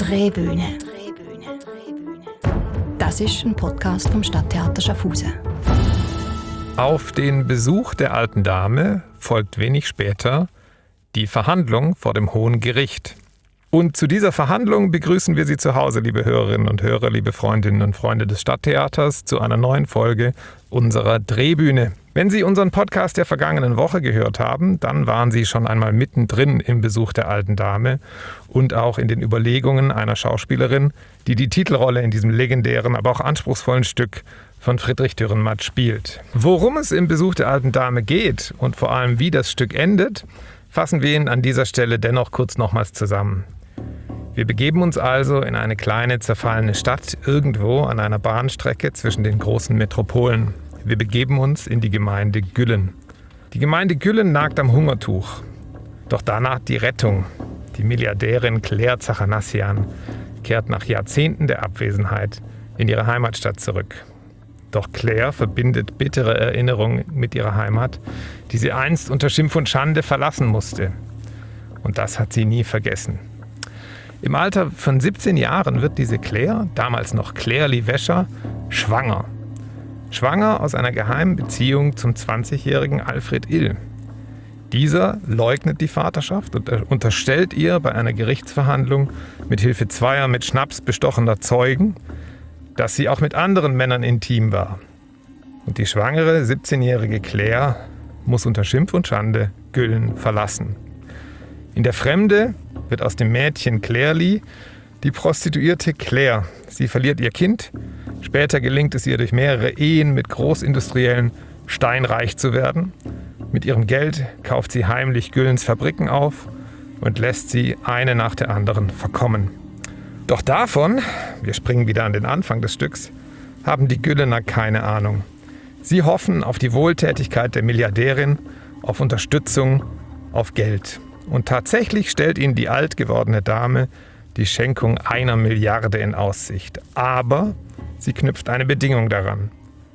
Drehbühne. Das ist ein Podcast vom Stadttheater Schaffhausen. Auf den Besuch der alten Dame folgt wenig später die Verhandlung vor dem Hohen Gericht. Und zu dieser Verhandlung begrüßen wir Sie zu Hause, liebe Hörerinnen und Hörer, liebe Freundinnen und Freunde des Stadttheaters, zu einer neuen Folge unserer Drehbühne. Wenn Sie unseren Podcast der vergangenen Woche gehört haben, dann waren Sie schon einmal mittendrin im Besuch der alten Dame und auch in den Überlegungen einer Schauspielerin, die die Titelrolle in diesem legendären, aber auch anspruchsvollen Stück von Friedrich Dürrenmatt spielt. Worum es im Besuch der alten Dame geht und vor allem wie das Stück endet, fassen wir Ihnen an dieser Stelle dennoch kurz nochmals zusammen. Wir begeben uns also in eine kleine, zerfallene Stadt irgendwo an einer Bahnstrecke zwischen den großen Metropolen. Wir begeben uns in die Gemeinde Güllen. Die Gemeinde Güllen nagt am Hungertuch. Doch danach die Rettung. Die Milliardärin Claire Zachanassian kehrt nach Jahrzehnten der Abwesenheit in ihre Heimatstadt zurück. Doch Claire verbindet bittere Erinnerungen mit ihrer Heimat, die sie einst unter Schimpf und Schande verlassen musste. Und das hat sie nie vergessen. Im Alter von 17 Jahren wird diese Claire, damals noch Claire-Lie Wäscher, schwanger. Schwanger aus einer geheimen Beziehung zum 20-jährigen Alfred Ill. Dieser leugnet die Vaterschaft und unterstellt ihr bei einer Gerichtsverhandlung mit Hilfe zweier mit Schnaps bestochener Zeugen, dass sie auch mit anderen Männern intim war. Und die schwangere 17-jährige Claire muss unter Schimpf und Schande Güllen verlassen. In der Fremde wird aus dem Mädchen Claire-Lie die Prostituierte Claire. Sie verliert ihr Kind. Später gelingt es ihr durch mehrere Ehen mit Großindustriellen steinreich zu werden. Mit ihrem Geld kauft sie heimlich Güllens Fabriken auf und lässt sie eine nach der anderen verkommen. Doch davon, wir springen wieder an den Anfang des Stücks, haben die Güllener keine Ahnung. Sie hoffen auf die Wohltätigkeit der Milliardärin, auf Unterstützung, auf Geld. Und tatsächlich stellt ihnen die alt gewordene Dame die Schenkung 1 Milliarde in Aussicht. Aber sie knüpft eine Bedingung daran.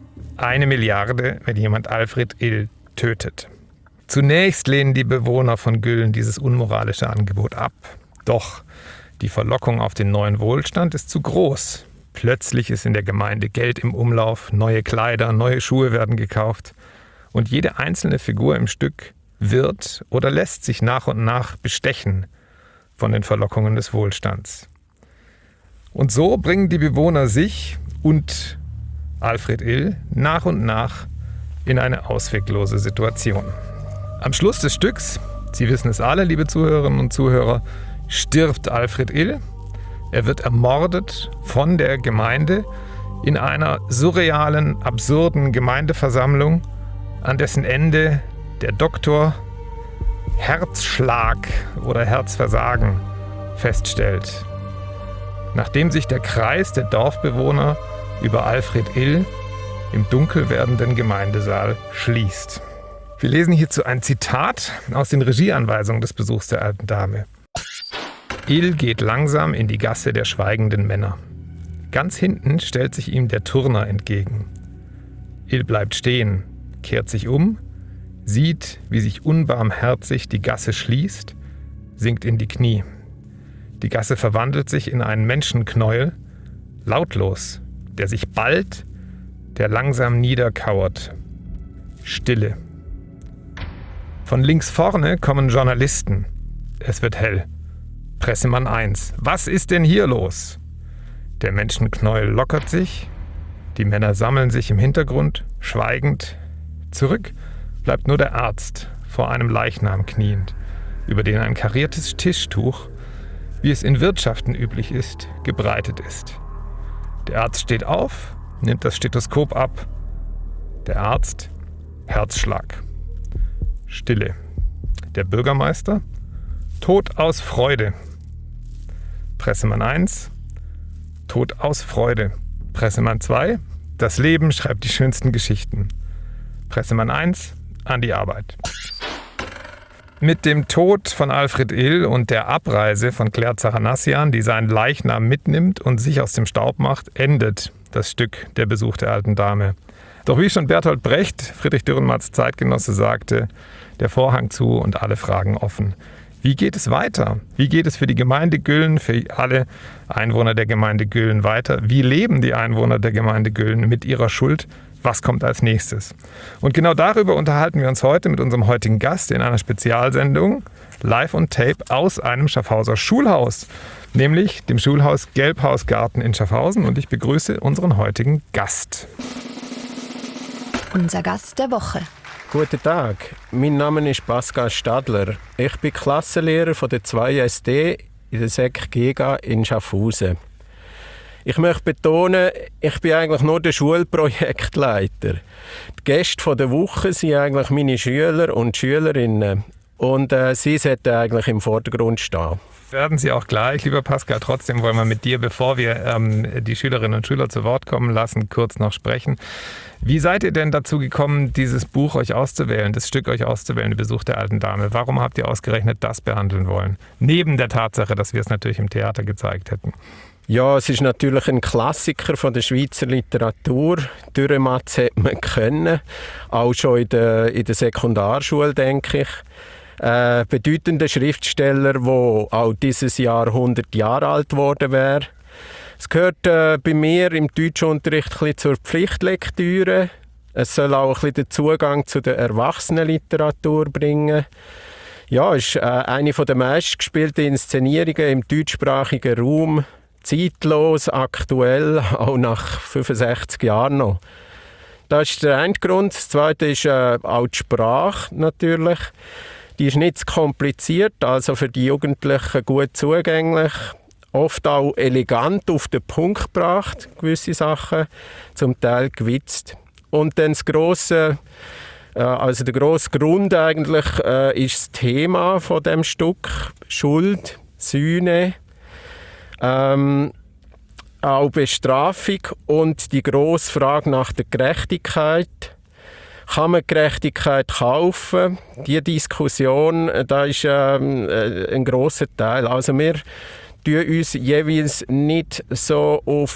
1 Milliarde, wenn jemand Alfred Ill tötet. Zunächst lehnen die Bewohner von Güllen dieses unmoralische Angebot ab. Doch die Verlockung auf den neuen Wohlstand ist zu groß. Plötzlich ist in der Gemeinde Geld im Umlauf, neue Kleider, neue Schuhe werden gekauft. Und jede einzelne Figur im Stück wird oder lässt sich nach und nach bestechen von den Verlockungen des Wohlstands. Und so bringen die Bewohner sich und Alfred Ill nach und nach in eine ausweglose Situation. Am Schluss des Stücks, Sie wissen es alle, liebe Zuhörerinnen und Zuhörer, stirbt Alfred Ill. Er wird ermordet von der Gemeinde in einer surrealen, absurden Gemeindeversammlung, an dessen Ende der Doktor Herzschlag oder Herzversagen feststellt. Nachdem sich der Kreis der Dorfbewohner über Alfred Ill im dunkel werdenden Gemeindesaal schließt. Wir lesen hierzu ein Zitat aus den Regieanweisungen des Besuchs der alten Dame. Ill geht langsam in die Gasse der schweigenden Männer. Ganz hinten stellt sich ihm der Turner entgegen. Ill bleibt stehen, kehrt sich um, sieht, wie sich unbarmherzig die Gasse schließt, sinkt in die Knie. Die Gasse verwandelt sich in einen Menschenknäuel, lautlos, der sich ballt, der langsam niederkauert. Stille. Von links vorne kommen Journalisten. Es wird hell. Pressemann 1. Was ist denn hier los? Der Menschenknäuel lockert sich. Die Männer sammeln sich im Hintergrund, schweigend. Zurück bleibt nur der Arzt vor einem Leichnam kniend, über den ein kariertes Tischtuch, wie es in Wirtschaften üblich ist, gebreitet ist. Der Arzt steht auf, nimmt das Stethoskop ab. Der Arzt, Herzschlag. Stille. Der Bürgermeister, tot aus Freude. Pressemann 1, tot aus Freude. Pressemann 2, das Leben schreibt die schönsten Geschichten. Pressemann 1, an die Arbeit. Mit dem Tod von Alfred Ill und der Abreise von Claire Zachanassian, die seinen Leichnam mitnimmt und sich aus dem Staub macht, endet das Stück Der Besuch der alten Dame. Doch wie schon Bertolt Brecht, Friedrich Dürrenmatts Zeitgenosse, sagte, der Vorhang zu und alle Fragen offen. Wie geht es weiter? Wie geht es für die Gemeinde Gülln, für alle Einwohner der Gemeinde Gülln weiter? Wie leben die Einwohner der Gemeinde Gülln mit ihrer Schuld? Was kommt als nächstes? Und genau darüber unterhalten wir uns heute mit unserem heutigen Gast in einer Spezialsendung live on tape aus einem Schaffhauser Schulhaus, nämlich dem Schulhaus Gelbhausgarten in Schaffhausen. Und ich begrüße unseren heutigen Gast. Unser Gast der Woche. Guten Tag, mein Name ist Pascal Stadler. Ich bin Klassenlehrer von der 2SD in der Sek Giga in Schaffhausen. Ich möchte betonen, ich bin eigentlich nur der Schulprojektleiter. Die Gäste der Woche sind eigentlich meine Schüler und Schülerinnen. Und sie sollten eigentlich im Vordergrund stehen. Werden Sie auch gleich, lieber Pascal. Trotzdem wollen wir mit dir, bevor wir die Schülerinnen und Schüler zu Wort kommen lassen, kurz noch sprechen. Wie seid ihr denn dazu gekommen, dieses Buch euch auszuwählen, das Stück euch auszuwählen, der Besuch der alten Dame? Warum habt ihr ausgerechnet das behandeln wollen? Neben der Tatsache, dass wir es natürlich im Theater gezeigt hätten. Ja, es ist natürlich ein Klassiker von der Schweizer Literatur. Dürrenmatt hätte man können, auch schon in der Sekundarschule, denke ich. Bedeutender Schriftsteller, der auch dieses Jahr 100 Jahre alt geworden wäre. Es gehört bei mir im Deutschunterricht ein bisschen zur Pflichtlektüre. Es soll auch ein bisschen den Zugang zu der Erwachsenenliteratur bringen. Ja, es ist eine der meistgespielten Inszenierungen im deutschsprachigen Raum. Zeitlos, aktuell, auch nach 65 Jahren noch. Das ist der eine Grund. Das zweite ist auch die Sprache natürlich. Die ist nicht zu kompliziert, also für die Jugendlichen gut zugänglich. Oft auch elegant auf den Punkt gebracht, gewisse Sachen, zum Teil gewitzt. Und dann der grosse Grund eigentlich ist das Thema von dem Stück: Schuld, Sühne, auch Bestrafung und die grosse Frage nach der Gerechtigkeit. Kann man Gerechtigkeit kaufen? Diese Diskussion, da ist ein grosser Teil. Also wir tun uns jeweils nicht so auf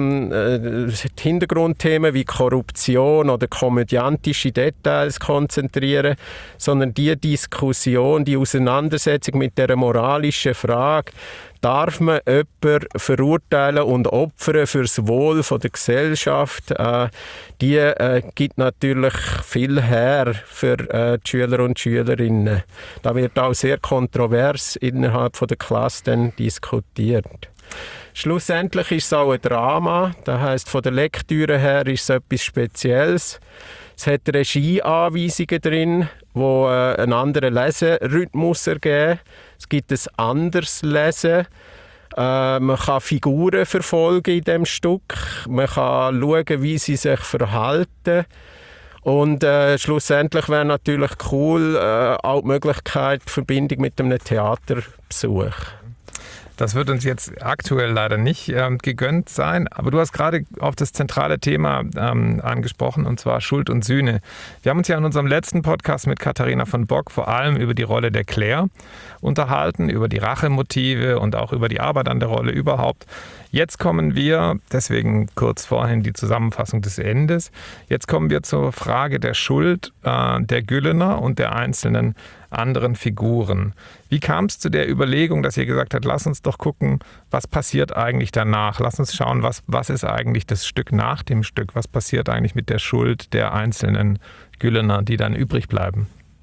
Hintergrundthemen wie Korruption oder komödiantische Details konzentrieren, sondern die Diskussion, die Auseinandersetzung mit der moralischen Frage: Darf man jemanden verurteilen und opfern fürs Wohl der Gesellschaft? Die gibt natürlich viel her für die Schüler und Schülerinnen. Da wird auch sehr kontrovers innerhalb der Klasse dann diskutiert. Schlussendlich ist es auch ein Drama. Das heisst, von der Lektüre her ist es etwas Spezielles. Es hat Regieanweisungen drin, die einen anderen Leserhythmus ergeben. Es gibt ein anderes Lesen. Man kann Figuren verfolgen in diesem Stück. Man kann schauen, wie sie sich verhalten. Und schlussendlich wäre natürlich cool auch die Möglichkeit, die Verbindung mit einem Theaterbesuch. Das wird uns jetzt aktuell leider nicht gegönnt sein, aber du hast gerade auf das zentrale Thema angesprochen, und zwar Schuld und Sühne. Wir haben uns ja in unserem letzten Podcast mit Katharina von Bock vor allem über die Rolle der Claire unterhalten, über die Rachemotive und auch über die Arbeit an der Rolle überhaupt. Jetzt kommen wir, deswegen kurz vorhin die Zusammenfassung des Endes, jetzt kommen wir zur Frage der Schuld der Güllener und der einzelnen anderen Figuren. Wie kam es zu der Überlegung, dass ihr gesagt habt, lass uns doch gucken, was passiert eigentlich danach? Lass uns schauen, was ist eigentlich das Stück nach dem Stück? Was passiert eigentlich mit der Schuld der einzelnen Güllener, die dann übrig bleiben?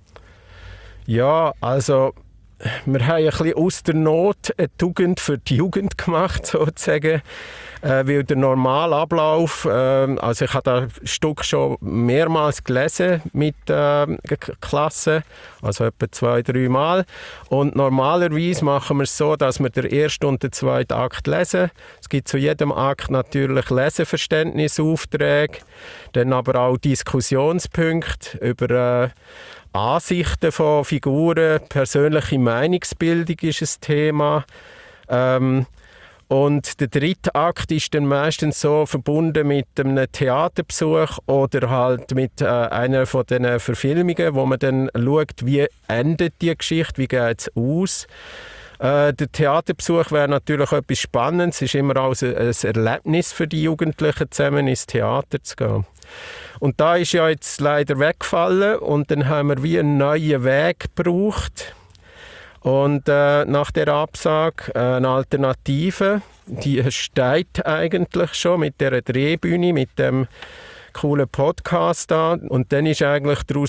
Ja, also wir haben ein bisschen aus der Not eine Tugend für die Jugend gemacht, sozusagen. Weil der normale Ablauf, also ich habe das Stück schon mehrmals gelesen mit Klassen, also etwa 2-3 Mal. Und normalerweise machen wir es so, dass wir den ersten und den zweiten Akt lesen. Es gibt zu jedem Akt natürlich Leseverständnisaufträge, dann aber auch Diskussionspunkte über Ansichten von Figuren, persönliche Meinungsbildung ist ein Thema. Und der dritte Akt ist dann meistens so verbunden mit einem Theaterbesuch oder halt mit einer von diesen Verfilmungen, wo man dann schaut, wie endet die Geschichte, wie geht es aus. Der Theaterbesuch wäre natürlich etwas Spannendes. Es ist immer auch ein Erlebnis für die Jugendlichen, zusammen ins Theater zu gehen. Und da ist ja jetzt leider weggefallen und dann haben wir wie einen neuen Weg gebraucht. Und nach der Absage eine Alternative, die steht eigentlich schon mit der Drehbühne, mit dem coolen Podcast da. Und dann ist eigentlich daraus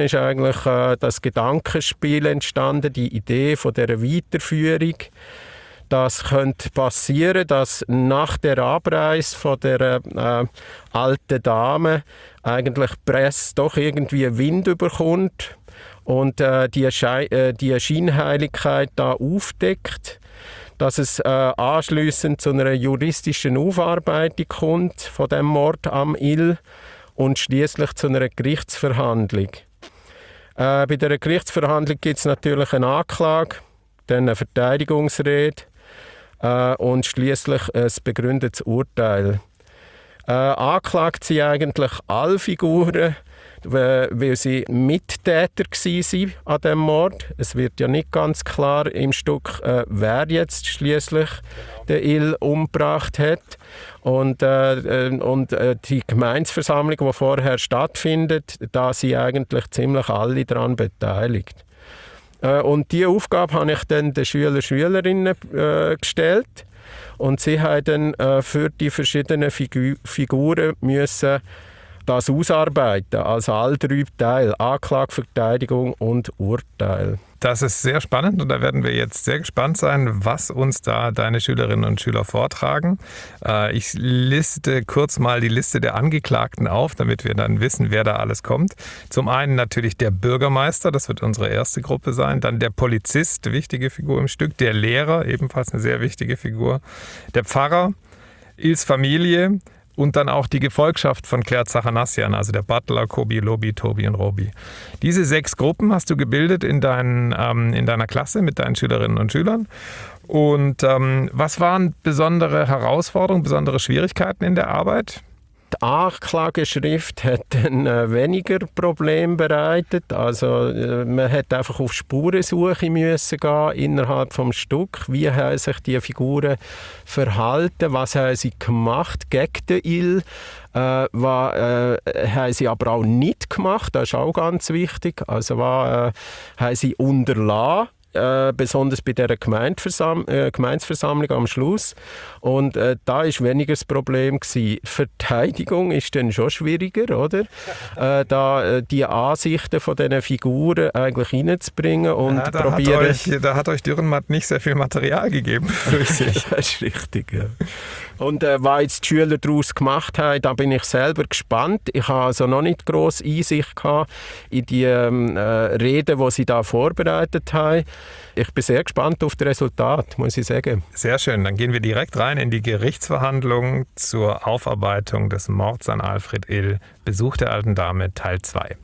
das Gedankenspiel entstanden, die Idee von dieser Weiterführung. Das könnte passieren, dass nach der Abreise von der alten Dame eigentlich die Presse doch irgendwie Wind bekommt und die Scheinheiligkeit da aufdeckt, dass es anschliessend zu einer juristischen Aufarbeitung kommt von dem Mord am Il und schließlich zu einer Gerichtsverhandlung. Bei der Gerichtsverhandlung gibt es natürlich eine Anklage, dann eine Verteidigungsrede und schließlich ein begründetes Urteil. Angeklagt sind eigentlich alle Figuren, weil sie Mittäter waren an diesem Mord. Es wird ja nicht ganz klar im Stück, wer jetzt schließlich den Il umgebracht hat. Und die Gemeinsversammlung, die vorher stattfindet, da sind eigentlich ziemlich alle daran beteiligt. Und diese Aufgabe habe ich dann den Schülerinnen gestellt. Und sie haben dann für die verschiedenen Figuren müssen das ausarbeiten, also alle 3 Teile, Anklage, Verteidigung und Urteil. Das ist sehr spannend und da werden wir jetzt sehr gespannt sein, was uns da deine Schülerinnen und Schüler vortragen. Ich liste kurz mal die Liste der Angeklagten auf, damit wir dann wissen, wer da alles kommt. Zum einen natürlich der Bürgermeister, das wird unsere erste Gruppe sein, dann der Polizist, wichtige Figur im Stück, der Lehrer, ebenfalls eine sehr wichtige Figur, der Pfarrer, Ils Familie, und dann auch die Gefolgschaft von Claire Zachanassian, also der Butler, Kobi, Lobi, Tobi und Robi. Diese 6 Gruppen hast du gebildet in deiner Klasse mit deinen Schülerinnen und Schülern. Und was waren besondere Herausforderungen, besondere Schwierigkeiten in der Arbeit? Die Anklageschrift hat dann weniger Probleme bereitet. Also man hat einfach auf Spurensuche müssen gehen innerhalb des Stücks. Wie haben sich die Figuren verhalten? Was haben sie gemacht gegen den Il? Was haben sie aber auch nicht gemacht? Das ist auch ganz wichtig. Also was haben sie unterlassen? Besonders bei dieser Gemeinsversammlung am Schluss. Und da war weniger das Problem gewesen. Verteidigung ist dann schon schwieriger, oder? Da die Ansichten von diesen Figuren eigentlich reinzubringen und ja, probieren. Da hat euch Dürrenmatt nicht sehr viel Material gegeben. Das ist richtig, ja. Und was jetzt die Schüler daraus gemacht haben, da bin ich selber gespannt. Ich habe also noch nicht grosse Einsicht gehabt in die Reden, die sie da vorbereitet haben. Ich bin sehr gespannt auf das Resultat, muss ich sagen. Sehr schön. Dann gehen wir direkt rein in die Gerichtsverhandlung zur Aufarbeitung des Mords an Alfred Il. Besuch der alten Dame, Teil 2.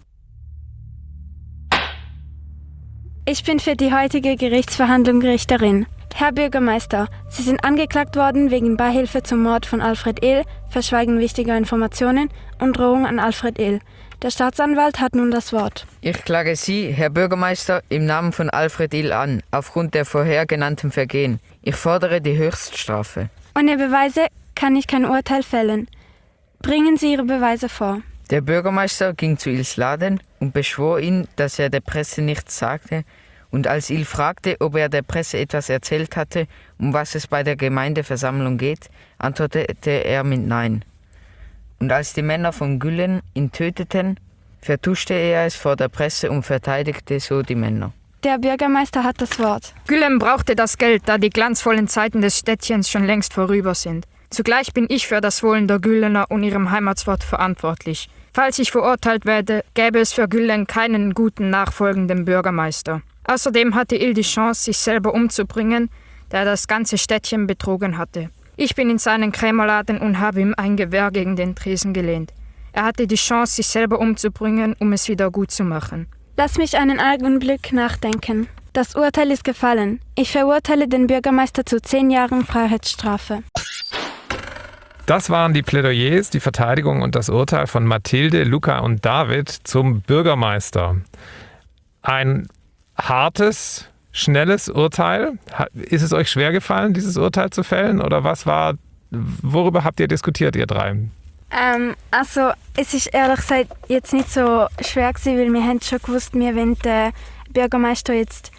Ich bin für die heutige Gerichtsverhandlung Richterin. Herr Bürgermeister, Sie sind angeklagt worden wegen Beihilfe zum Mord von Alfred Il, Verschweigen wichtiger Informationen und Drohung an Alfred Il. Der Staatsanwalt hat nun das Wort. Ich klage Sie, Herr Bürgermeister, im Namen von Alfred Il an, aufgrund der vorher genannten Vergehen. Ich fordere die Höchststrafe. Ohne Beweise kann ich kein Urteil fällen. Bringen Sie Ihre Beweise vor. Der Bürgermeister ging zu Ils Laden und beschwor ihn, dass er der Presse nichts sagte. Und als Il fragte, ob er der Presse etwas erzählt hatte, um was es bei der Gemeindeversammlung geht, antwortete er mit Nein. Und als die Männer von Güllen ihn töteten, vertuschte er es vor der Presse und verteidigte so die Männer. Der Bürgermeister hat das Wort. Güllen brauchte das Geld, da die glanzvollen Zeiten des Städtchens schon längst vorüber sind. Zugleich bin ich für das Wohlen der Güllener und ihrem Heimatsort verantwortlich. Falls ich verurteilt werde, gäbe es für Güllen keinen guten nachfolgenden Bürgermeister. Außerdem hatte Il die Chance, sich selber umzubringen, da er das ganze Städtchen betrogen hatte. Ich bin in seinen Krämerladen und habe ihm ein Gewehr gegen den Tresen gelehnt. Er hatte die Chance, sich selber umzubringen, um es wieder gut zu machen. Lass mich einen Augenblick nachdenken. Das Urteil ist gefallen. Ich verurteile den Bürgermeister zu 10 Jahren Freiheitsstrafe. Das waren die Plädoyers, die Verteidigung und das Urteil von Mathilde, Luca und David zum Bürgermeister. Ein hartes, schnelles Urteil. Ist es euch schwer gefallen, dieses Urteil zu fällen? Oder worüber habt ihr diskutiert, ihr drei? Also, es ist ehrlich gesagt jetzt nicht so schwer gewesen, weil wir haben schon gewusst, wir wollen den Bürgermeister jetzt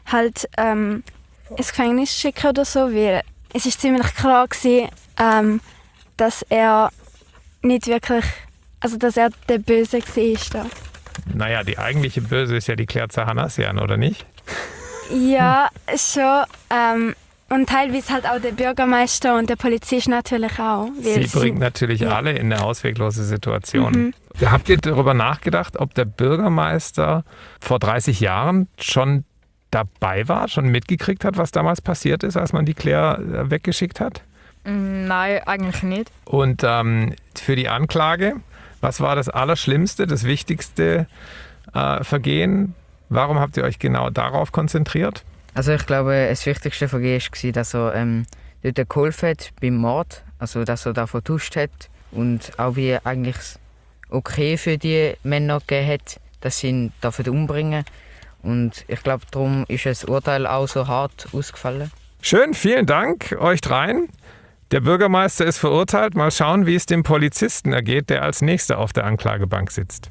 halt ins Gefängnis schicken oder so, weil es ist ziemlich klar gewesen, dass er nicht wirklich, also dass er der Böse war. Naja, die eigentliche Böse ist ja die Claire Zachanassian, oder nicht? Ja, schon. Und teilweise halt auch der Bürgermeister und der Polizist natürlich auch. Sie bringt natürlich alle in eine ausweglose Situation. Habt ihr darüber nachgedacht, ob der Bürgermeister vor 30 Jahren schon dabei war, schon mitgekriegt hat, was damals passiert ist, als man die Claire weggeschickt hat? Nein, eigentlich nicht. Und für die Anklage, was war das Allerschlimmste, das wichtigste Vergehen? Warum habt ihr euch genau darauf konzentriert? Also ich glaube, das wichtigste Vergehen war, dass er dort geholfen hat beim Mord, also dass er da vertuscht hat und auch wie eigentlich okay für die Männer gegeben hat, dass sie ihn umbringen. Und ich glaube, darum ist das Urteil auch so hart ausgefallen. Schön, vielen Dank euch dreien. Der Bürgermeister ist verurteilt. Mal schauen, wie es dem Polizisten ergeht, der als Nächster auf der Anklagebank sitzt.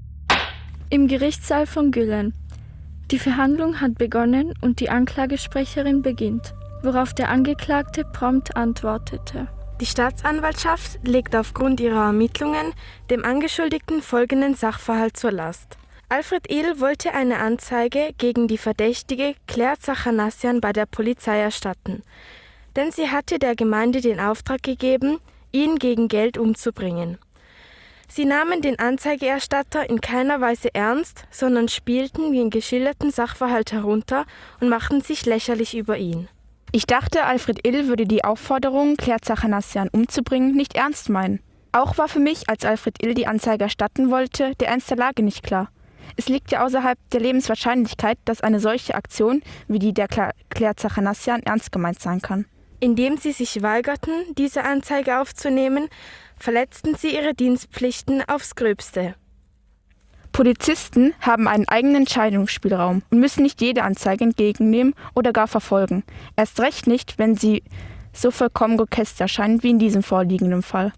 Im Gerichtssaal von Güllen. Die Verhandlung hat begonnen und die Anklagesprecherin beginnt, worauf der Angeklagte prompt antwortete. Die Staatsanwaltschaft legt aufgrund ihrer Ermittlungen dem Angeschuldigten folgenden Sachverhalt zur Last. Alfred Ill wollte eine Anzeige gegen die verdächtige Claire Zachanassian bei der Polizei erstatten, denn sie hatte der Gemeinde den Auftrag gegeben, ihn gegen Geld umzubringen. Sie nahmen den Anzeigerstatter in keiner Weise ernst, sondern spielten den geschilderten Sachverhalt herunter und machten sich lächerlich über ihn. Ich dachte, Alfred Ill würde die Aufforderung, Claire Zachanassian umzubringen, nicht ernst meinen. Auch war für mich, als Alfred Ill die Anzeige erstatten wollte, der Ernst der Lage nicht klar. Es liegt ja außerhalb der Lebenswahrscheinlichkeit, dass eine solche Aktion wie die der Claire Zachanassian ernst gemeint sein kann. Indem sie sich weigerten, diese Anzeige aufzunehmen, verletzten sie ihre Dienstpflichten aufs Gröbste. Polizisten haben einen eigenen Entscheidungsspielraum und müssen nicht jede Anzeige entgegennehmen oder gar verfolgen. Erst recht nicht, wenn sie so vollkommen grotesk erscheinen wie in diesem vorliegenden Fall.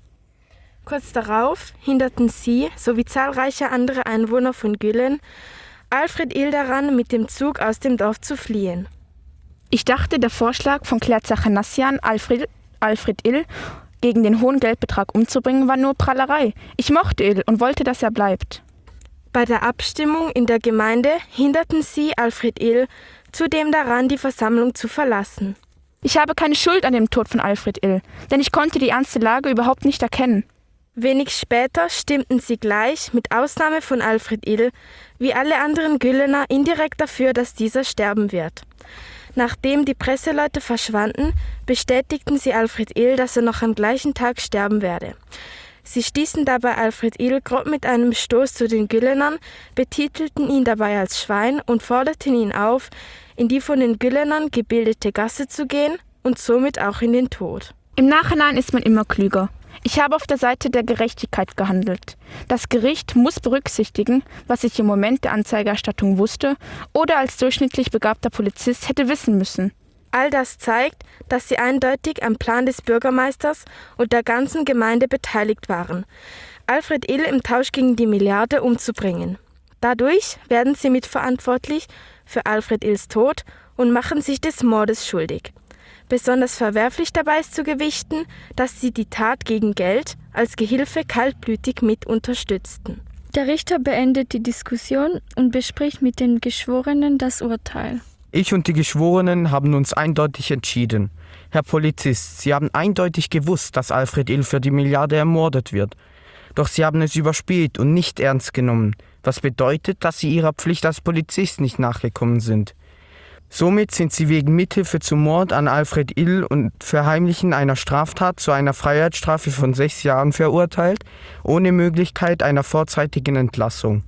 Kurz darauf hinderten sie, sowie zahlreiche andere Einwohner von Güllen, Alfred Ill daran, mit dem Zug aus dem Dorf zu fliehen. Ich dachte, der Vorschlag von Claire Zachanassian, Alfred Ill gegen den hohen Geldbetrag umzubringen, war nur Prahlerei. Ich mochte Ill und wollte, dass er bleibt. Bei der Abstimmung in der Gemeinde hinderten sie Alfred Ill zudem daran, die Versammlung zu verlassen. Ich habe keine Schuld an dem Tod von Alfred Ill, denn ich konnte die ernste Lage überhaupt nicht erkennen. Wenig später stimmten sie gleich, mit Ausnahme von Alfred Ill, wie alle anderen Güllener indirekt dafür, dass dieser sterben wird. Nachdem die Presseleute verschwanden, bestätigten sie Alfred Ill, dass er noch am gleichen Tag sterben werde. Sie stießen dabei Alfred Ill grob mit einem Stoß zu den Güllenern, betitelten ihn dabei als Schwein und forderten ihn auf, in die von den Güllenern gebildete Gasse zu gehen und somit auch in den Tod. Im Nachhinein ist man immer klüger. Ich habe auf der Seite der Gerechtigkeit gehandelt. Das Gericht muss berücksichtigen, was ich im Moment der Anzeigerstattung wusste oder als durchschnittlich begabter Polizist hätte wissen müssen. All das zeigt, dass sie eindeutig am Plan des Bürgermeisters und der ganzen Gemeinde beteiligt waren, Alfred Ill im Tausch gegen die Milliarde umzubringen. Dadurch werden sie mitverantwortlich für Alfred Ills Tod und machen sich des Mordes schuldig. Besonders verwerflich dabei ist zu gewichten, dass sie die Tat gegen Geld als Gehilfe kaltblütig mit unterstützten. Der Richter beendet die Diskussion und bespricht mit den Geschworenen das Urteil. Ich und die Geschworenen haben uns eindeutig entschieden. Herr Polizist, Sie haben eindeutig gewusst, dass Alfred Ill für die Milliarde ermordet wird. Doch Sie haben es überspielt und nicht ernst genommen, was bedeutet, dass Sie Ihrer Pflicht als Polizist nicht nachgekommen sind. Somit sind Sie wegen Mithilfe zum Mord an Alfred Ill und Verheimlichen einer Straftat zu einer Freiheitsstrafe von 6 Jahren verurteilt, ohne Möglichkeit einer vorzeitigen Entlassung.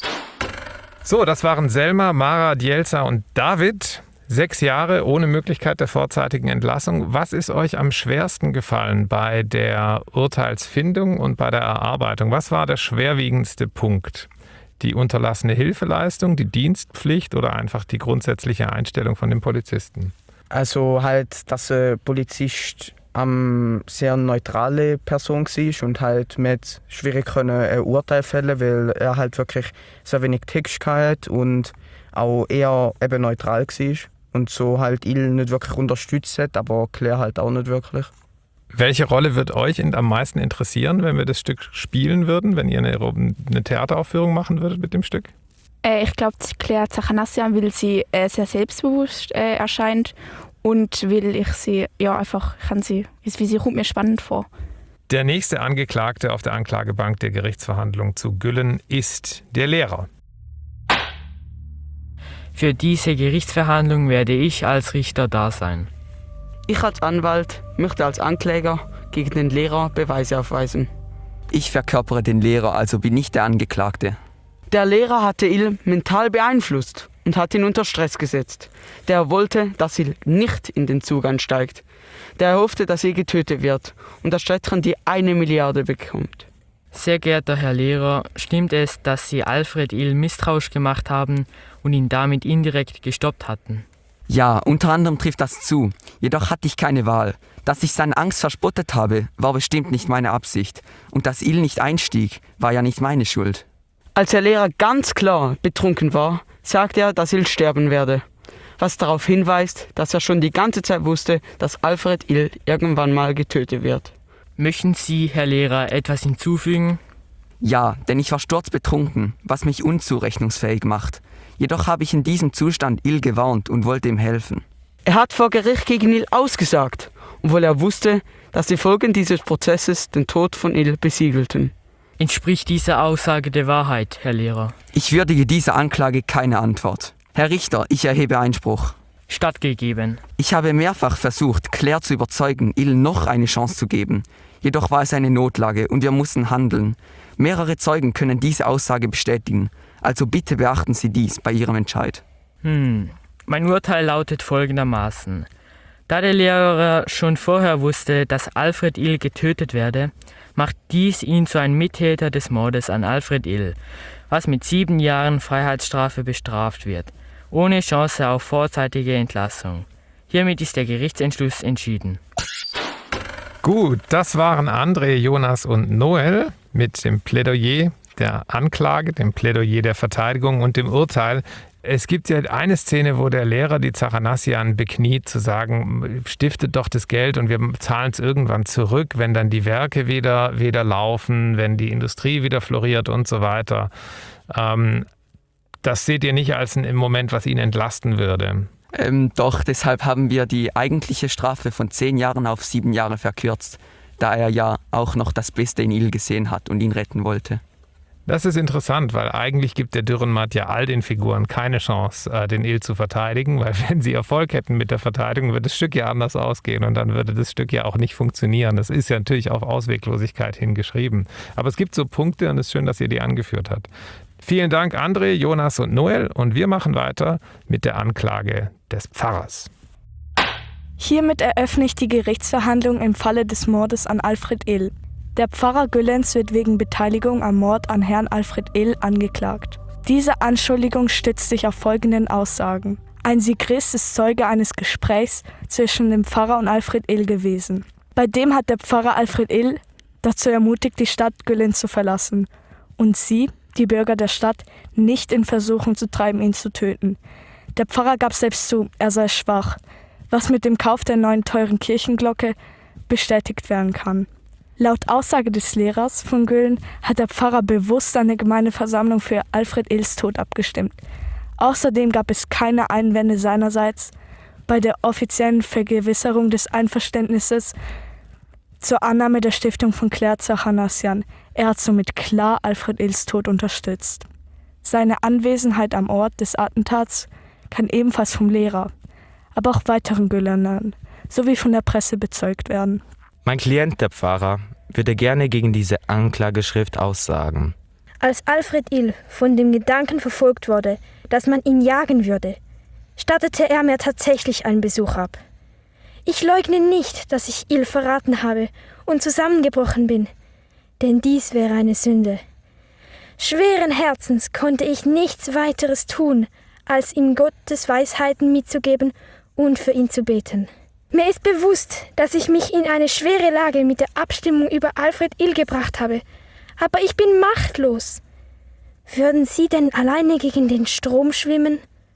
So, das waren Selma, Mara, Djelsa und David. 6 Jahre ohne Möglichkeit der vorzeitigen Entlassung. Was ist euch am schwersten gefallen bei der Urteilsfindung und bei der Erarbeitung? Was war der schwerwiegendste Punkt? Die unterlassene Hilfeleistung, die Dienstpflicht oder einfach die grundsätzliche Einstellung von dem Polizisten? Also halt, dass der Polizist sehr neutrale Person war und halt mit schwierig ein Urteil fällen, weil er halt wirklich sehr wenig Text hatte und auch eher eben neutral war und so halt Il nicht wirklich unterstützt hat, aber Claire halt auch nicht wirklich. Welche Rolle wird euch am meisten interessieren, wenn wir das Stück spielen würden, wenn ihr eine Theateraufführung machen würdet mit dem Stück? Ich glaube, Claire Zachanassian, weil sie sehr selbstbewusst erscheint und weil ich sie, wie sie kommt mir spannend vor. Der nächste Angeklagte auf der Anklagebank der Gerichtsverhandlung zu Güllen ist der Lehrer. Für diese Gerichtsverhandlung werde ich als Richter da sein. Ich als Anwalt möchte als Ankläger gegen den Lehrer Beweise aufweisen. Ich verkörpere den Lehrer, also bin ich der Angeklagte. Der Lehrer hatte Il mental beeinflusst und hat ihn unter Stress gesetzt. Der wollte, dass Il nicht in den Zug einsteigt. Der hoffte, dass Il getötet wird und das Städtchen die 1 Milliarde bekommt. Sehr geehrter Herr Lehrer, stimmt es, dass Sie Alfred Il misstrauisch gemacht haben und ihn damit indirekt gestoppt hatten? Ja, unter anderem trifft das zu. Jedoch hatte ich keine Wahl. Dass ich seine Angst verspottet habe, war bestimmt nicht meine Absicht. Und dass Il nicht einstieg, war ja nicht meine Schuld. Als der Lehrer ganz klar betrunken war, sagte er, dass Il sterben werde. Was darauf hinweist, dass er schon die ganze Zeit wusste, dass Alfred Il irgendwann mal getötet wird. Möchten Sie, Herr Lehrer, etwas hinzufügen? Ja, denn ich war sturzbetrunken, was mich unzurechnungsfähig macht. Jedoch habe ich in diesem Zustand Il gewarnt und wollte ihm helfen. Er hat vor Gericht gegen Il ausgesagt, obwohl er wusste, dass die Folgen dieses Prozesses den Tod von Il besiegelten. Entspricht diese Aussage der Wahrheit, Herr Lehrer? Ich würdige dieser Anklage keine Antwort. Herr Richter, ich erhebe Einspruch. Stattgegeben. Ich habe mehrfach versucht, Claire zu überzeugen, Il noch eine Chance zu geben. Jedoch war es eine Notlage und wir mussten handeln. Mehrere Zeugen können diese Aussage bestätigen. Also bitte beachten Sie dies bei Ihrem Entscheid. Mein Urteil lautet folgendermaßen. Da der Lehrer schon vorher wusste, dass Alfred Il getötet werde, macht dies ihn zu einem Mittäter des Mordes an Alfred Il, was mit 7 Jahren Freiheitsstrafe bestraft wird, ohne Chance auf vorzeitige Entlassung. Hiermit ist der Gerichtsentschluss entschieden. Gut, das waren André, Jonas und Noel mit dem Plädoyer der Anklage, dem Plädoyer der Verteidigung und dem Urteil. Es gibt ja eine Szene, wo der Lehrer die Zachanassian bekniet, zu sagen, stiftet doch das Geld und wir zahlen es irgendwann zurück, wenn dann die Werke wieder laufen, wenn die Industrie wieder floriert und so weiter. Das seht ihr nicht als im Moment, was ihn entlasten würde. Doch, deshalb haben wir die eigentliche Strafe von 10 Jahren auf 7 Jahre verkürzt, da er ja auch noch das Beste in Il gesehen hat und ihn retten wollte. Das ist interessant, weil eigentlich gibt der Dürrenmatt ja all den Figuren keine Chance, den Il zu verteidigen, weil wenn sie Erfolg hätten mit der Verteidigung, würde das Stück ja anders ausgehen und dann würde das Stück ja auch nicht funktionieren. Das ist ja natürlich auf Ausweglosigkeit hingeschrieben. Aber es gibt so Punkte und es ist schön, dass ihr die angeführt habt. Vielen Dank André, Jonas und Noel und wir machen weiter mit der Anklage des Pfarrers. Hiermit eröffne ich die Gerichtsverhandlung im Falle des Mordes an Alfred Il. Der Pfarrer Güllens wird wegen Beteiligung am Mord an Herrn Alfred Il angeklagt. Diese Anschuldigung stützt sich auf folgenden Aussagen. Ein Sigrist ist Zeuge eines Gesprächs zwischen dem Pfarrer und Alfred Il gewesen. Bei dem hat der Pfarrer Alfred Il dazu ermutigt, die Stadt Güllen zu verlassen und sie, die Bürger der Stadt, nicht in Versuchung zu treiben, ihn zu töten. Der Pfarrer gab selbst zu, er sei schwach, was mit dem Kauf der neuen teuren Kirchenglocke bestätigt werden kann. Laut Aussage des Lehrers von Güllen hat der Pfarrer bewusst eine Gemeindeversammlung für Alfred Ils Tod abgestimmt. Außerdem gab es keine Einwände seinerseits bei der offiziellen Vergewisserung des Einverständnisses zur Annahme der Stiftung von Claire Zachanassian. Er hat somit klar Alfred Ils Tod unterstützt. Seine Anwesenheit am Ort des Attentats kann ebenfalls vom Lehrer, aber auch weiteren Güllenern sowie von der Presse bezeugt werden. Mein Klient, der Pfarrer, würde gerne gegen diese Anklageschrift aussagen. Als Alfred Il von dem Gedanken verfolgt wurde, dass man ihn jagen würde, stattete er mir tatsächlich einen Besuch ab. Ich leugne nicht, dass ich Il verraten habe und zusammengebrochen bin, denn dies wäre eine Sünde. Schweren Herzens konnte ich nichts weiteres tun, als ihm Gottes Weisheiten mitzugeben und für ihn zu beten. Mir ist bewusst, dass ich mich in eine schwere Lage mit der Abstimmung über Alfred Il gebracht habe, aber ich bin machtlos. Würden Sie denn alleine gegen den Strom schwimmen?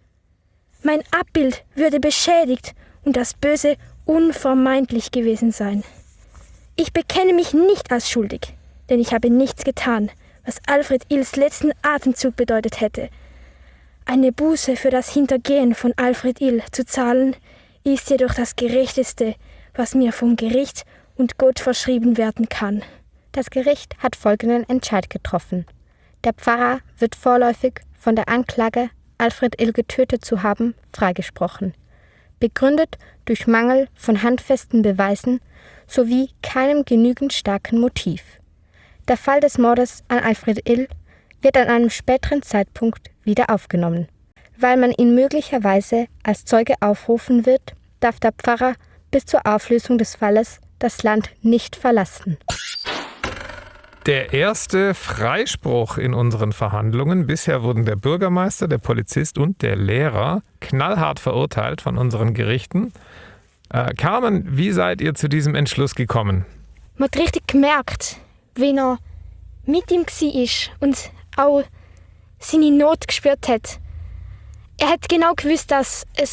Mein Abbild würde beschädigt und das Böse unvermeidlich gewesen sein. Ich bekenne mich nicht als schuldig, denn ich habe nichts getan, was Alfred Ills letzten Atemzug bedeutet hätte. Eine Buße für das Hintergehen von Alfred Ill zu zahlen, ist jedoch das Gerechteste, was mir vom Gericht und Gott verschrieben werden kann. Das Gericht hat folgenden Entscheid getroffen. Der Pfarrer wird vorläufig von der Anklage, Alfred Ill getötet zu haben, freigesprochen. Begründet durch Mangel von handfesten Beweisen sowie keinem genügend starken Motiv. Der Fall des Mordes an Alfred Ill wird an einem späteren Zeitpunkt wieder aufgenommen. Weil man ihn möglicherweise als Zeuge aufrufen wird, darf der Pfarrer bis zur Auflösung des Falles das Land nicht verlassen. Der erste Freispruch in unseren Verhandlungen. Bisher wurden der Bürgermeister, der Polizist und der Lehrer knallhart verurteilt von unseren Gerichten. Carmen, wie seid ihr zu diesem Entschluss gekommen? Man hat richtig gemerkt, wenn er mit ihm war und auch seine Not gespürt hat. Er hat genau gewusst, dass er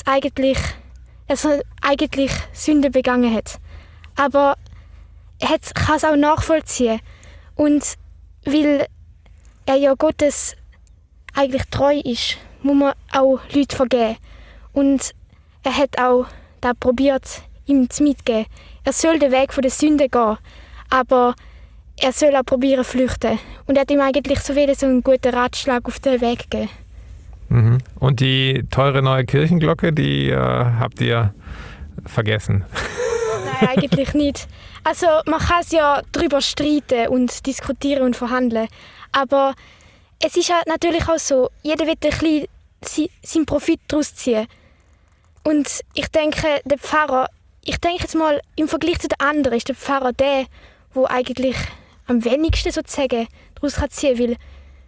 eigentlich Sünde begangen hat. Aber er kann es auch nachvollziehen. Und weil er ja Gottes eigentlich treu ist, muss man auch Leute vergeben. Und er hat auch da probiert, ihm zu mitgeben. Er soll den Weg von der Sünde gehen, aber er soll auch probieren zu flüchten. Und er hat ihm eigentlich so einen guten Ratschlag auf den Weg gegeben. Mhm. Und die teure neue Kirchenglocke, die habt ihr vergessen? Nein, eigentlich nicht. Also man kann es ja darüber streiten und diskutieren und verhandeln. Aber es ist ja natürlich auch so, jeder will ein bisschen seinen Profit daraus ziehen. Und ich denke, der Pfarrer, jetzt mal, im Vergleich zu den anderen ist der Pfarrer der eigentlich am wenigsten sozusagen daraus ziehen kann. Weil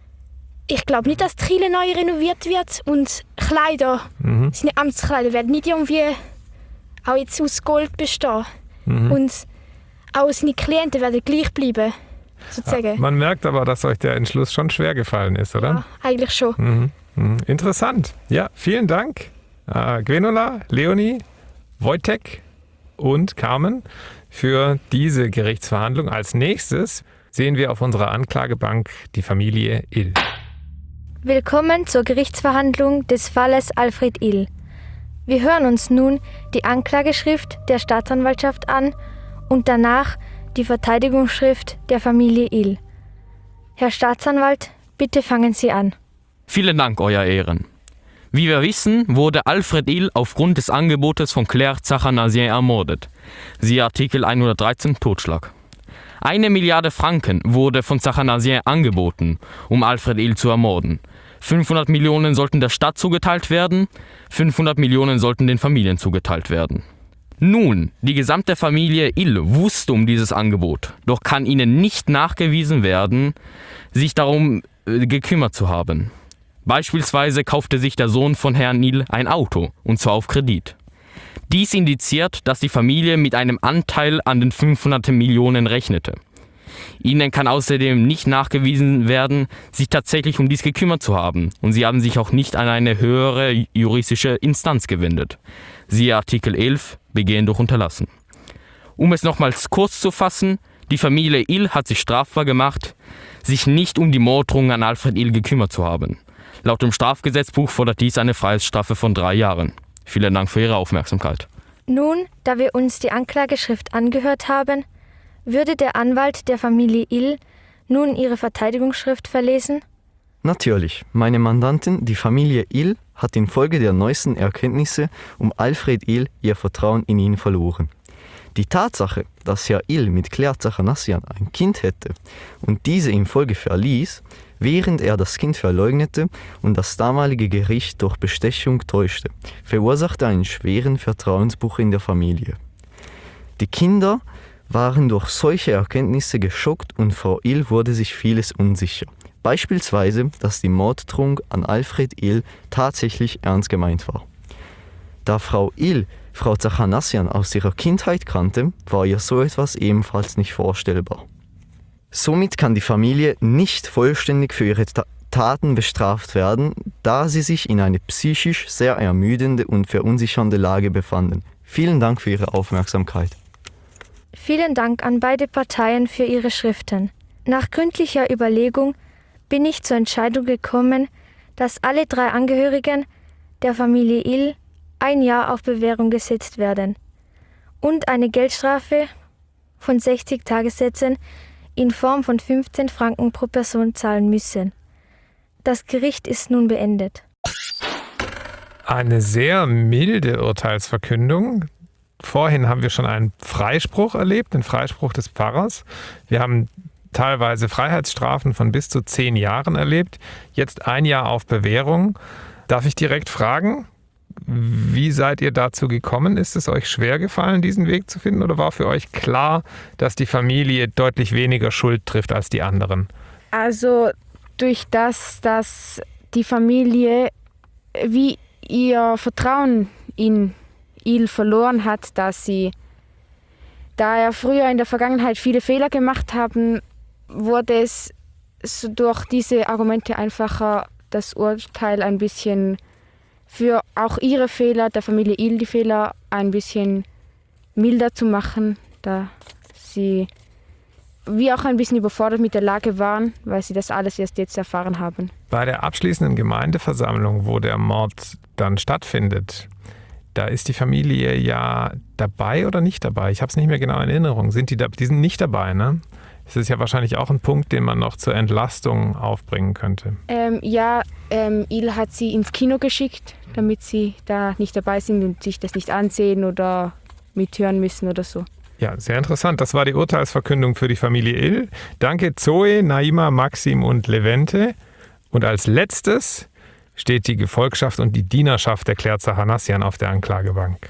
ich glaube nicht, dass die Kirche neu renoviert wird und Kleider, seine Amtskleider werden nicht irgendwie auch jetzt aus Gold bestehen. Und auch seine Klienten werden gleich bleiben, sozusagen. Ja, man merkt aber, dass euch der Entschluss schon schwer gefallen ist, oder? Ja, eigentlich schon. Interessant. Ja, vielen Dank, Gwenola, Leonie, Wojtek und Carmen für diese Gerichtsverhandlung. Als nächstes sehen wir auf unserer Anklagebank die Familie Ill. Willkommen zur Gerichtsverhandlung des Falles Alfred Ill. Wir hören uns nun die Anklageschrift der Staatsanwaltschaft an und danach die Verteidigungsschrift der Familie Ill. Herr Staatsanwalt, bitte fangen Sie an. Vielen Dank, Euer Ehren. Wie wir wissen, wurde Alfred Ill aufgrund des Angebotes von Claire Zachanassian ermordet. Siehe Artikel 113 Totschlag. 1 Milliarde Franken wurde von Zachanassian angeboten, um Alfred Ill zu ermorden. 500 Millionen sollten der Stadt zugeteilt werden, 500 Millionen sollten den Familien zugeteilt werden. Nun, die gesamte Familie Ill wusste um dieses Angebot, doch kann ihnen nicht nachgewiesen werden, sich darum gekümmert zu haben. Beispielsweise kaufte sich der Sohn von Herrn Ill ein Auto, und zwar auf Kredit. Dies indiziert, dass die Familie mit einem Anteil an den 500 Millionen rechnete. Ihnen kann außerdem nicht nachgewiesen werden, sich tatsächlich um dies gekümmert zu haben, und sie haben sich auch nicht an eine höhere juristische Instanz gewendet. Siehe Artikel 11, Begehen durch Unterlassen. Um es nochmals kurz zu fassen, die Familie Ill hat sich strafbar gemacht, sich nicht um die Morddrohung an Alfred Ill gekümmert zu haben. Laut dem Strafgesetzbuch fordert dies eine Freiheitsstrafe von 3 Jahren. Vielen Dank für Ihre Aufmerksamkeit. Nun, da wir uns die Anklageschrift angehört haben, würde der Anwalt der Familie Ill nun ihre Verteidigungsschrift verlesen? Natürlich. Meine Mandantin, die Familie Ill, hat infolge der neuesten Erkenntnisse um Alfred Ill ihr Vertrauen in ihn verloren. Die Tatsache, dass Herr Ill mit Claire Zachanassian ein Kind hätte und diese infolge verließ, während er das Kind verleugnete und das damalige Gericht durch Bestechung täuschte, verursachte einen schweren Vertrauensbruch in der Familie. Die Kinder waren durch solche Erkenntnisse geschockt und Frau Ill wurde sich vieles unsicher. Beispielsweise, dass die Morddrohung an Alfred Ill tatsächlich ernst gemeint war. Da Frau Ill Frau Zachanassian aus ihrer Kindheit kannte, war ihr so etwas ebenfalls nicht vorstellbar. Somit kann die Familie nicht vollständig für ihre Taten bestraft werden, da sie sich in einer psychisch sehr ermüdende und verunsichernde Lage befanden. Vielen Dank für Ihre Aufmerksamkeit. Vielen Dank an beide Parteien für ihre Schriften. Nach gründlicher Überlegung bin ich zur Entscheidung gekommen, dass alle 3 Angehörigen der Familie Ill 1 Jahr auf Bewährung gesetzt werden und eine Geldstrafe von 60 Tagessätzen in Form von 15 Franken pro Person zahlen müssen. Das Gericht ist nun beendet. Eine sehr milde Urteilsverkündung. Vorhin haben wir schon einen Freispruch erlebt, den Freispruch des Pfarrers. Wir haben teilweise Freiheitsstrafen von bis zu 10 Jahren erlebt. Jetzt 1 Jahr auf Bewährung. Darf ich direkt fragen, wie seid ihr dazu gekommen? Ist es euch schwer gefallen, diesen Weg zu finden? Oder war für euch klar, dass die Familie deutlich weniger Schuld trifft als die anderen? Also durch das, dass die Familie wie ihr Vertrauen in Il verloren hat, dass sie, da er früher in der Vergangenheit viele Fehler gemacht haben, wurde es so durch diese Argumente einfacher, das Urteil ein bisschen für auch ihre Fehler, der Familie Il die Fehler ein bisschen milder zu machen, da sie wie auch ein bisschen überfordert mit der Lage waren, weil sie das alles erst jetzt erfahren haben. Bei der abschließenden Gemeindeversammlung, wo der Mord dann stattfindet, da ist die Familie ja dabei oder nicht dabei? Ich habe es nicht mehr genau in Erinnerung. Die sind nicht dabei, ne? Das ist ja wahrscheinlich auch ein Punkt, den man noch zur Entlastung aufbringen könnte. Il hat sie ins Kino geschickt, damit sie da nicht dabei sind und sich das nicht ansehen oder mithören müssen oder so. Ja, sehr interessant. Das war die Urteilsverkündung für die Familie Ill. Danke Zoe, Naima, Maxim und Levente. Und als letztes steht die Gefolgschaft und die Dienerschaft der Claire Zachanassian auf der Anklagebank.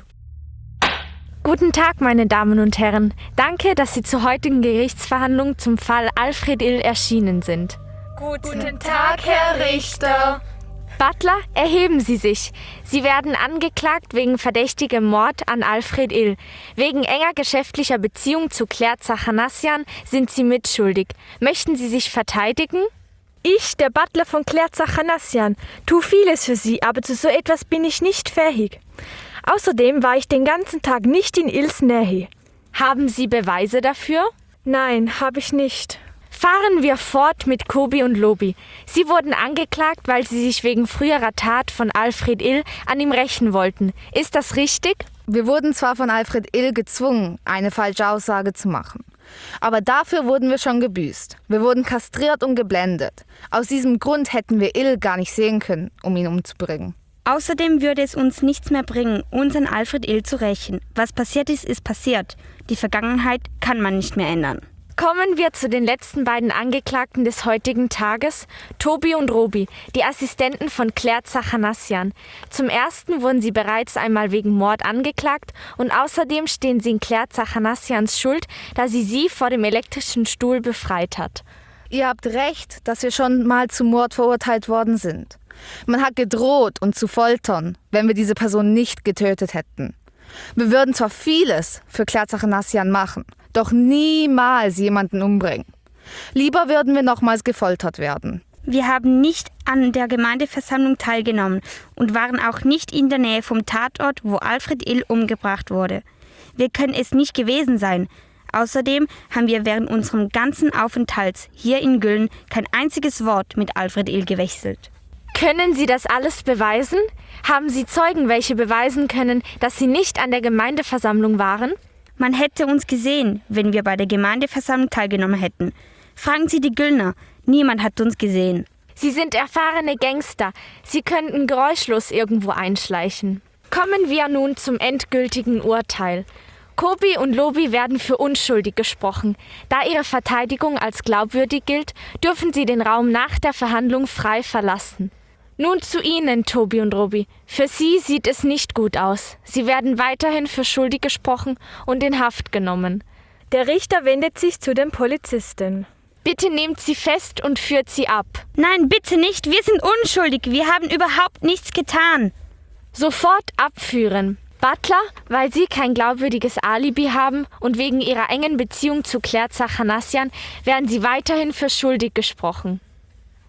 Guten Tag, meine Damen und Herren. Danke, dass Sie zur heutigen Gerichtsverhandlung zum Fall Alfred Ill erschienen sind. Guten Tag, Herr Richter. Butler, erheben Sie sich. Sie werden angeklagt wegen verdächtigem Mord an Alfred Ill. Wegen enger geschäftlicher Beziehung zu Claire Zachanassian sind Sie mitschuldig. Möchten Sie sich verteidigen? Ich, der Butler von Claire Zachanassian, tue vieles für Sie, aber zu so etwas bin ich nicht fähig. Außerdem war ich den ganzen Tag nicht in Ills Nähe. Haben Sie Beweise dafür? Nein, habe ich nicht. Fahren wir fort mit Kobi und Lobi. Sie wurden angeklagt, weil sie sich wegen früherer Tat von Alfred Ill an ihm rächen wollten. Ist das richtig? Wir wurden zwar von Alfred Ill gezwungen, eine falsche Aussage zu machen. Aber dafür wurden wir schon gebüßt. Wir wurden kastriert und geblendet. Aus diesem Grund hätten wir Ill gar nicht sehen können, um ihn umzubringen. Außerdem würde es uns nichts mehr bringen, uns an Alfred Ill zu rächen. Was passiert ist, ist passiert. Die Vergangenheit kann man nicht mehr ändern. Kommen wir zu den letzten beiden Angeklagten des heutigen Tages, Tobi und Robi, die Assistenten von Claire Zachanassian. Zum ersten wurden sie bereits einmal wegen Mord angeklagt und außerdem stehen sie in Claire Zachanassians Schuld, da sie vor dem elektrischen Stuhl befreit hat. Ihr habt recht, dass wir schon mal zum Mord verurteilt worden sind. Man hat gedroht, uns zu foltern, wenn wir diese Person nicht getötet hätten. Wir würden zwar vieles für Claire Zachanassian machen, doch niemals jemanden umbringen. Lieber würden wir nochmals gefoltert werden. Wir haben nicht an der Gemeindeversammlung teilgenommen und waren auch nicht in der Nähe vom Tatort, wo Alfred Ill umgebracht wurde. Wir können es nicht gewesen sein. Außerdem haben wir während unserem ganzen Aufenthalts hier in Güllen kein einziges Wort mit Alfred Ill gewechselt. Können Sie das alles beweisen? Haben Sie Zeugen, welche beweisen können, dass Sie nicht an der Gemeindeversammlung waren? Man hätte uns gesehen, wenn wir bei der Gemeindeversammlung teilgenommen hätten. Fragen Sie die Güllner. Niemand hat uns gesehen. Sie sind erfahrene Gangster. Sie könnten geräuschlos irgendwo einschleichen. Kommen wir nun zum endgültigen Urteil. Kobi und Lobi werden für unschuldig gesprochen. Da ihre Verteidigung als glaubwürdig gilt, dürfen sie den Raum nach der Verhandlung frei verlassen. Nun zu Ihnen, Tobi und Robi. Für Sie sieht es nicht gut aus. Sie werden weiterhin für schuldig gesprochen und in Haft genommen. Der Richter wendet sich zu den Polizisten. Bitte nehmt sie fest und führt sie ab. Nein, bitte nicht. Wir sind unschuldig. Wir haben überhaupt nichts getan. Sofort abführen. Butler, weil Sie kein glaubwürdiges Alibi haben und wegen Ihrer engen Beziehung zu Claire Zachanassian, werden Sie weiterhin für schuldig gesprochen.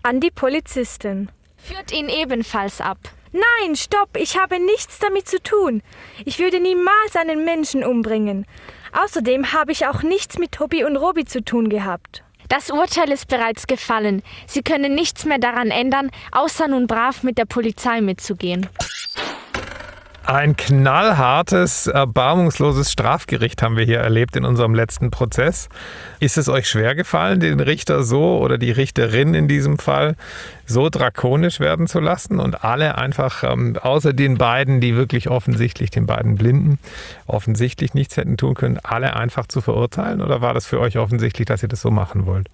an die Polizisten. Führt ihn ebenfalls ab. Nein, stopp, ich habe nichts damit zu tun. Ich würde niemals einen Menschen umbringen. Außerdem habe ich auch nichts mit Tobi und Robi zu tun gehabt. Das Urteil ist bereits gefallen. Sie können nichts mehr daran ändern, außer nun brav mit der Polizei mitzugehen. Ein knallhartes, erbarmungsloses Strafgericht haben wir hier erlebt in unserem letzten Prozess. Ist es euch schwer gefallen, den Richter so oder die Richterin in diesem Fall so drakonisch werden zu lassen und alle einfach, außer den beiden, die wirklich offensichtlich, den beiden Blinden, offensichtlich nichts hätten tun können, alle einfach zu verurteilen? Oder war das für euch offensichtlich, dass ihr das so machen wollt?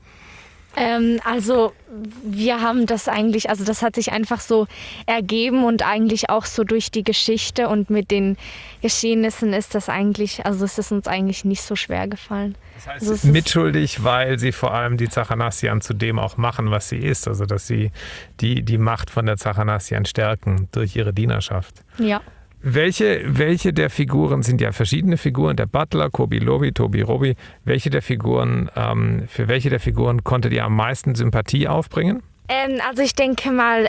Also wir haben das eigentlich, also das hat sich einfach so ergeben und eigentlich auch so durch die Geschichte und mit den Geschehnissen ist das eigentlich, also ist es uns eigentlich nicht so schwer gefallen. Das heißt, also mitschuldig, weil sie vor allem die Zachanassian zu dem auch machen, was sie ist, also dass sie die Macht von der Zachanassian stärken durch ihre Dienerschaft. Ja. Welche der Figuren, sind ja verschiedene Figuren, der Butler, Kobi Lobi, Tobi Robi, für welche der Figuren konntet ihr am meisten Sympathie aufbringen? Also ich denke mal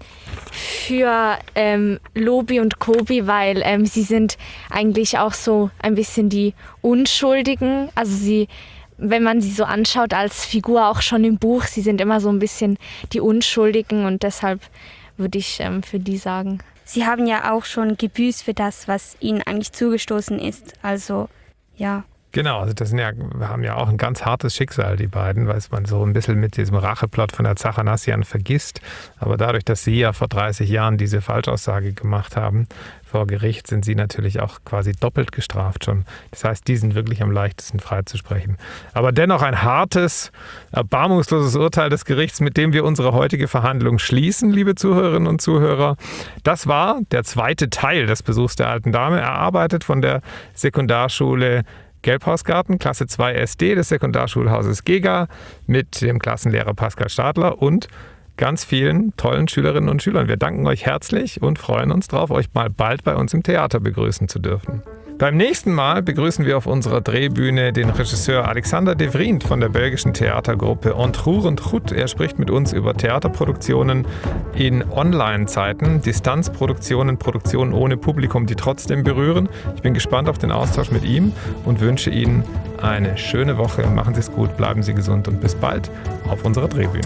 für Lobi und Kobi, weil sie sind eigentlich auch so ein bisschen die Unschuldigen, also wenn man sie so anschaut als Figur auch schon im Buch, sie sind immer so ein bisschen die Unschuldigen und deshalb würde ich für die sagen. Sie haben ja auch schon gebüßt für das, was ihnen eigentlich zugestoßen ist. Also, ja. Genau, also wir haben ja auch ein ganz hartes Schicksal, die beiden, weil man so ein bisschen mit diesem Racheplot von der Zachanassian vergisst. Aber dadurch, dass sie ja vor 30 Jahren diese Falschaussage gemacht haben vor Gericht, sind sie natürlich auch quasi doppelt gestraft schon. Das heißt, die sind wirklich am leichtesten freizusprechen. Aber dennoch ein hartes, erbarmungsloses Urteil des Gerichts, mit dem wir unsere heutige Verhandlung schließen, liebe Zuhörerinnen und Zuhörer. Das war der zweite Teil des Besuchs der alten Dame, erarbeitet von der Sekundarschule Gelbhausgarten, Klasse 2 SD des Sekundarschulhauses Gega mit dem Klassenlehrer Pascal Stadler und ganz vielen tollen Schülerinnen und Schülern. Wir danken euch herzlich und freuen uns darauf, euch mal bald bei uns im Theater begrüßen zu dürfen. Beim nächsten Mal begrüßen wir auf unserer Drehbühne den Regisseur Alexander de Vriend von der belgischen Theatergruppe Ontroerend Goed. Er spricht mit uns über Theaterproduktionen in Online-Zeiten, Distanzproduktionen, Produktionen ohne Publikum, die trotzdem berühren. Ich bin gespannt auf den Austausch mit ihm und wünsche Ihnen eine schöne Woche. Machen Sie es gut, bleiben Sie gesund und bis bald auf unserer Drehbühne.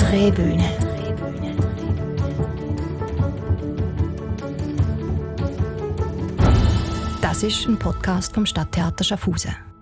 Das ist ein Podcast vom Stadttheater Schaffhausen.